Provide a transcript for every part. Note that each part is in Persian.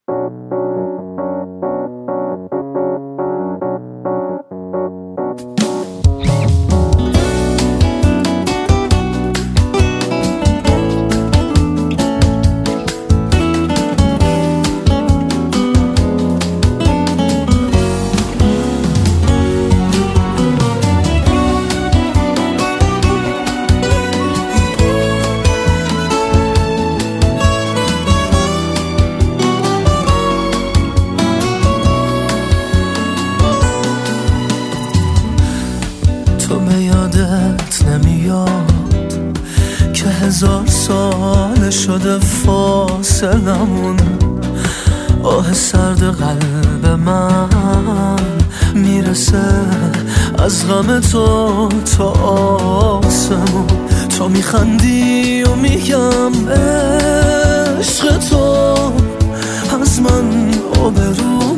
نمیاد که 1000 سال شده فاصلمون. آه سرد قلب من میرسه از غم تو تا آسمون. تو میخندی و میگم عشق تو از من آبرو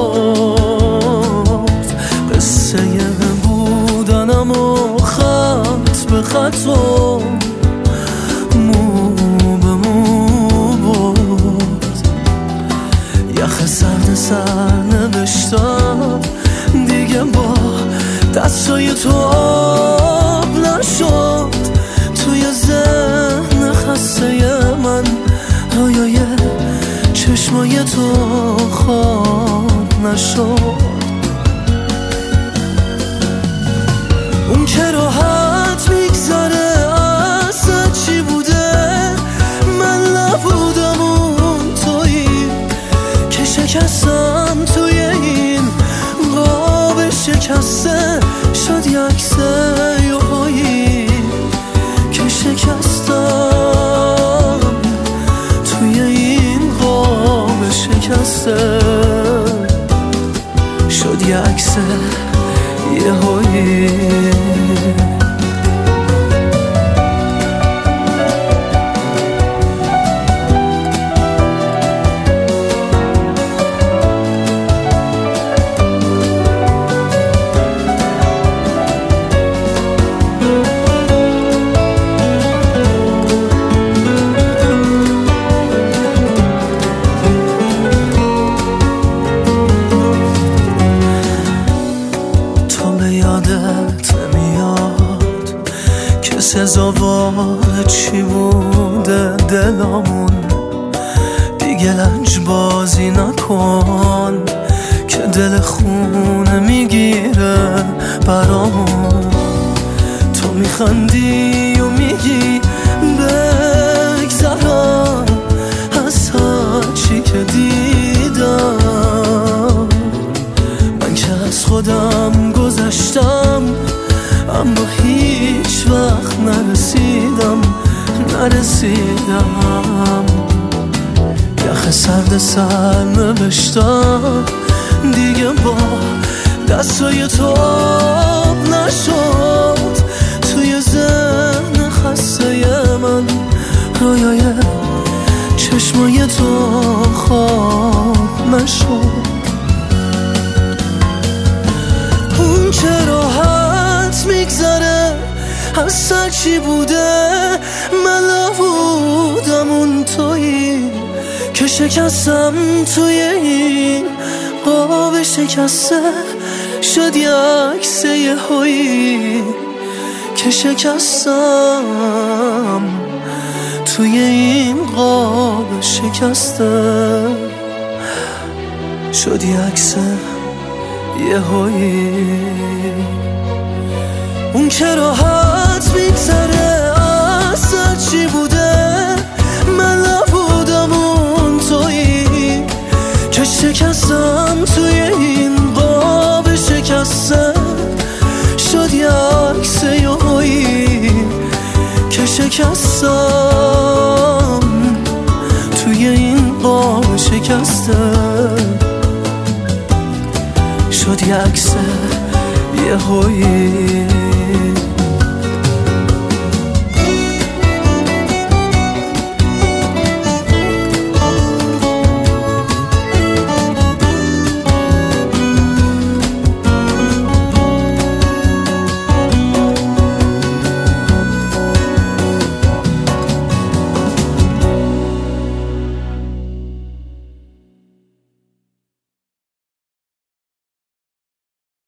برد. قصه بودنم و خط به خط و مو به مو برد. یخ سرد سر نوشتم دیگه با دستای تو آب نشد. توی ذهن خسته من رویای چشمای تو خواب نشد. اون که راحت میگذره اصلا چی بوده؟ من نبودم اون تویی که شکستم توی این قاب شکسته. شد یه عکسه یهویی که شکستم توی این قاب شکسته. شد یه عکسه یهویی. یادت نمیاد که سزاوار چی بوده دلامون. دیگه لنج بازی نکن که دل خونه میگیره برامون. تو میخندی و میگی بگذرم از هرچی که دیدم. من که از خودم گذشتم اما هیچ وقت نرسیدم. یخ سرد سر نوشتم دیگه با دستای تو آب نشد. توی ذهن خسته من رویای چشمای تو خواب نشد. اون که راحت میگذره اصلا چی بوده؟ من نبودم اون تویی که شکستم توی این قاب شکسته. شد یه عکسه یهویی که شکستم توی این قاب شکسته. شد یه عکسه یهویی. اون که راحت میگذره اصلا چی بوده؟ من نبودم اون تویی که شکستم توی این قاب شکسته. شد یه عکسه یهویی که شکستم توی این قاب شکسته. شد یه عکسه یهویی.